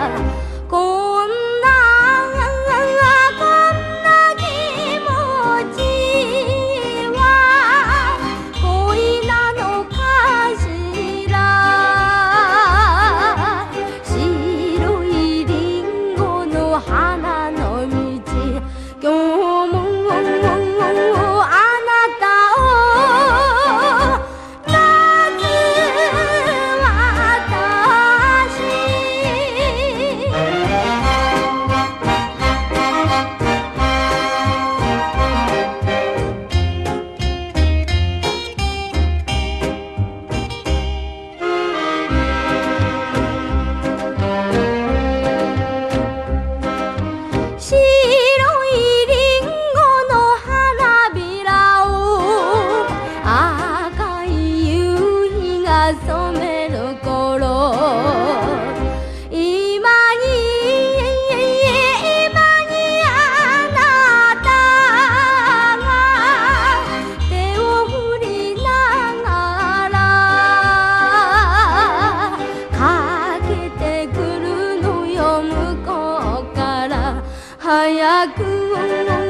こんな気持ちは恋なのかしら。白いリンゴの花の道、今日もあなたを待つ私。白いリンゴの花びらを赤い夕日が染める頃、今にあなたが手を振りながらかけてくるのよ、向こうから早く